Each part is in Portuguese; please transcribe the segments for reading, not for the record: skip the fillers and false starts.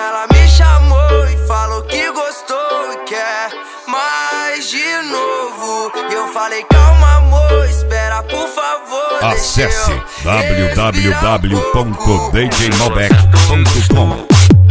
ela me chamou e falou que gostou e quer mais de novo. Eu falei calma amor, espera por favor. Acesse www.djmalbec.com.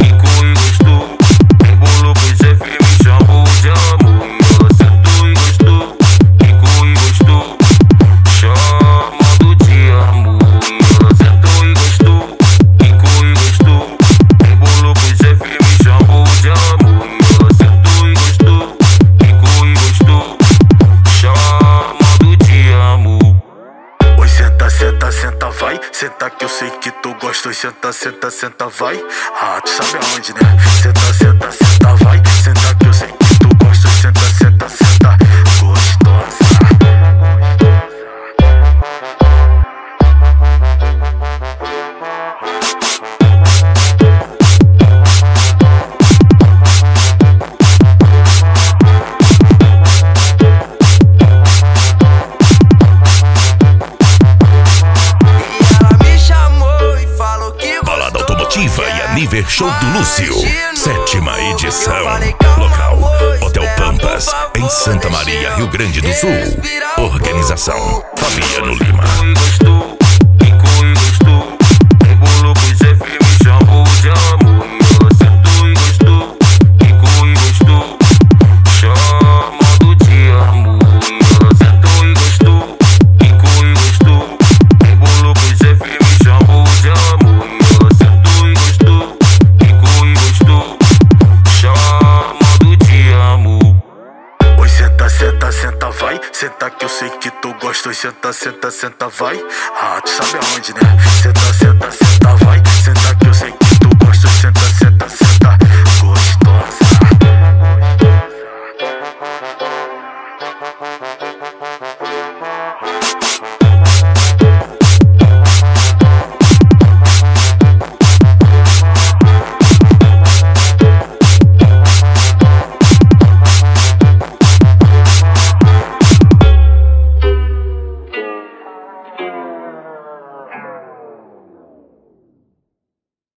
Senta, vai, senta que eu sei que tu gosta. Senta, senta, senta, vai. Ah, tu sabe aonde, né? Senta, senta, senta, vai. Senta que eu sei que tu gosta. Senta, senta, senta, gostosa. E a Nível Show do Lúcio, 7ª edição. Local, Hotel Pampas, em Santa Maria, Rio Grande do Sul. Organização, Fabiano Lima. Senta, senta, vai. Senta que eu sei que tu gosta. Senta, senta, senta, vai. Ah, tu sabe aonde, né? Senta, senta, senta, vai. Senta que eu sei que tu gosta. Senta, senta, senta, gostosa.